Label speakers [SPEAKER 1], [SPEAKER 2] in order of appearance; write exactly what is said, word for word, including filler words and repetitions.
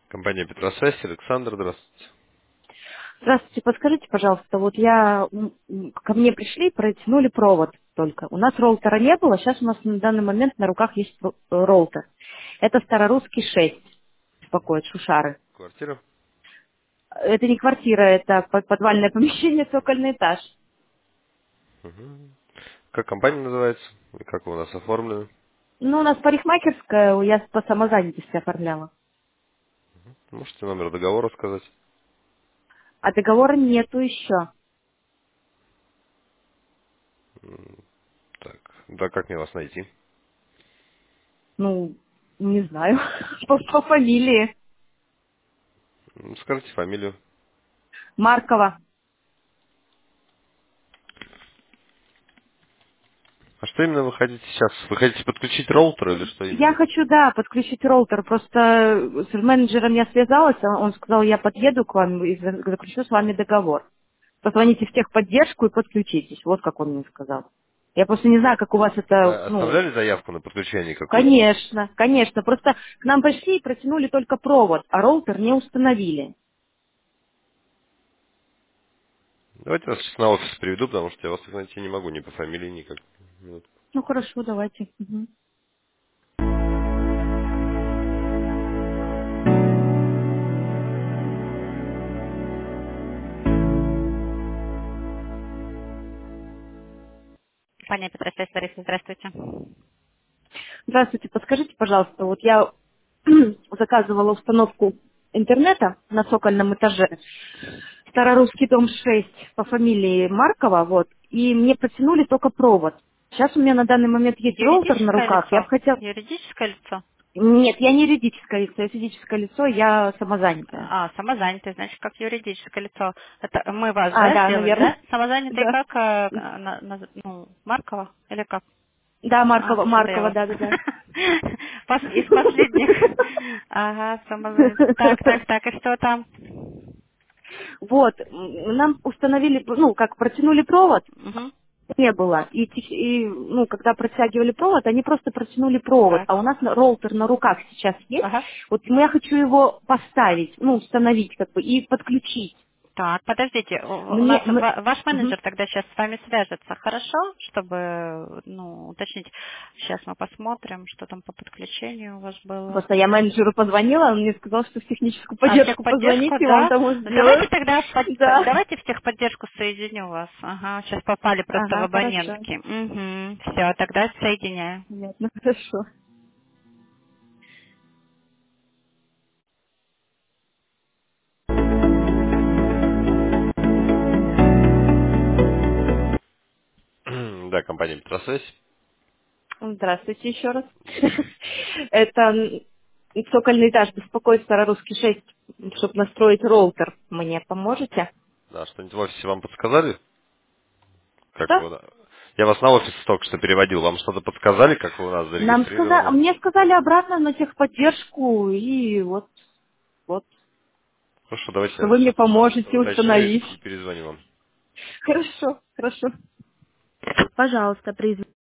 [SPEAKER 1] Компания Петросвязь, Александр, здравствуйте.
[SPEAKER 2] Здравствуйте, подскажите, пожалуйста, вот я, м, м, ко мне пришли, протянули провод только. У нас роутера не было, сейчас у нас на данный момент на руках есть ро- роутер. Это Старорусский шесть, беспокоит, Шушары.
[SPEAKER 1] Квартира?
[SPEAKER 2] Это не квартира, это по- подвальное помещение, цокольный этаж.
[SPEAKER 1] Мгм. Как компания называется? И как вы у нас оформлены?
[SPEAKER 2] Ну, у нас парикмахерская, я по самозанятости оформляла.
[SPEAKER 1] Можете номер договора сказать?
[SPEAKER 2] А договора нету еще.
[SPEAKER 1] М, Так, да как мне вас найти?
[SPEAKER 2] Ну, не знаю, по, по фамилии.
[SPEAKER 1] М, Скажите фамилию.
[SPEAKER 2] Маркова.
[SPEAKER 1] А что именно вы хотите сейчас? Вы хотите подключить роутер или что
[SPEAKER 2] Я
[SPEAKER 1] именно?
[SPEAKER 2] хочу, да, подключить роутер. Просто с менеджером я связалась, а он сказал, я подъеду к вам и за- заключу с вами договор. Позвоните в техподдержку и подключитесь. Вот как он мне сказал. Я просто не знаю, как у вас
[SPEAKER 1] Вы
[SPEAKER 2] это, ну,
[SPEAKER 1] оставляли заявку на подключение какую-то?
[SPEAKER 2] конечно, конечно. Просто к нам пришли и протянули только провод, а роутер не установили.
[SPEAKER 1] Давайте вас сейчас на офис приведу, потому что я вас так найти не могу ни по фамилии, никак. Вот.
[SPEAKER 2] Ну, хорошо, давайте. Мгм.
[SPEAKER 3] Компания Петросвязь, Лариса, здравствуйте.
[SPEAKER 2] Здравствуйте, подскажите, пожалуйста, вот я заказывала установку интернета на цокольном этаже. Старорусский дом шесть по фамилии Маркова, вот, и мне протянули только провод. Сейчас у меня на данный момент есть роутер на
[SPEAKER 3] Юридическое
[SPEAKER 2] руках, я бы
[SPEAKER 3] лицо?
[SPEAKER 2] хотела...
[SPEAKER 3] Юридическое лицо?
[SPEAKER 2] Нет, я не юридическое лицо, я физическое лицо, я самозанятая.
[SPEAKER 3] А, самозанятый, значит, как юридическое лицо. Это мы вас,
[SPEAKER 2] А,
[SPEAKER 3] да,
[SPEAKER 2] да,
[SPEAKER 3] сделали, да?
[SPEAKER 2] наверное.
[SPEAKER 3] Самозанятый
[SPEAKER 2] Да.
[SPEAKER 3] как, э, на- на- ну, Маркова или как?
[SPEAKER 2] Да,
[SPEAKER 3] А,
[SPEAKER 2] Маркова,
[SPEAKER 3] что-то я
[SPEAKER 2] Маркова,
[SPEAKER 3] вас...
[SPEAKER 2] да, да, да.
[SPEAKER 3] Пос- Из последних. Ага, самозанятый. Так, так, так, и что там?
[SPEAKER 2] Вот, м, нам установили, ну, как протянули провод,
[SPEAKER 3] Угу.
[SPEAKER 2] не было. И, тех- и, ну, когда протягивали провод, они просто протянули провод.
[SPEAKER 3] Так,
[SPEAKER 2] А у нас на- роутер на руках сейчас есть.
[SPEAKER 3] ага.
[SPEAKER 2] Вот я хочу его поставить, ну, установить как бы и подключить.
[SPEAKER 3] Так, подождите, у у
[SPEAKER 2] Мне,
[SPEAKER 3] нас
[SPEAKER 2] м-
[SPEAKER 3] ва- ваш
[SPEAKER 2] мгм.
[SPEAKER 3] менеджер тогда сейчас с вами свяжется, хорошо? Чтобы, ну, уточнить. Сейчас мы посмотрим, что там по подключению у вас было.
[SPEAKER 2] Просто я менеджеру позвонила, он мне сказал, что в техническую
[SPEAKER 3] А в
[SPEAKER 2] поддержку
[SPEAKER 3] техподдержку,
[SPEAKER 2] позвоните, вам
[SPEAKER 3] да?
[SPEAKER 2] там
[SPEAKER 3] Ну, давайте
[SPEAKER 2] сделают.
[SPEAKER 3] тогда в под-
[SPEAKER 2] Да.
[SPEAKER 3] давайте в техподдержку соединю вас. Ага, сейчас попали просто в
[SPEAKER 2] Ага, хорошо.
[SPEAKER 3] абонентский. Угу. Все, тогда соединяю.
[SPEAKER 2] Понятно, хорошо.
[SPEAKER 1] Да, компания Петросвязь.
[SPEAKER 2] Здравствуйте еще раз.
[SPEAKER 1] Да.
[SPEAKER 2] Это м, цокольный этаж, беспокоит Старорусский шесть, чтобы настроить роутер. Мне поможете?
[SPEAKER 1] Да, что-нибудь в офисе вам подсказали? Как
[SPEAKER 2] Что?
[SPEAKER 1] вы... на- Я вас на офис только что переводил. Вам что-то подсказали, как вы у нас
[SPEAKER 2] Нам сказали,
[SPEAKER 1] зарегистрированы?
[SPEAKER 2] мне сказали обратно на техподдержку, и вот, вот,
[SPEAKER 1] Хорошо, давайте
[SPEAKER 2] что
[SPEAKER 1] я
[SPEAKER 2] вы мне
[SPEAKER 1] сейчас
[SPEAKER 2] поможете
[SPEAKER 1] уточню
[SPEAKER 2] установить.
[SPEAKER 1] и перезвоню вам.
[SPEAKER 2] Хорошо, хорошо. Пожалуйста, произведите.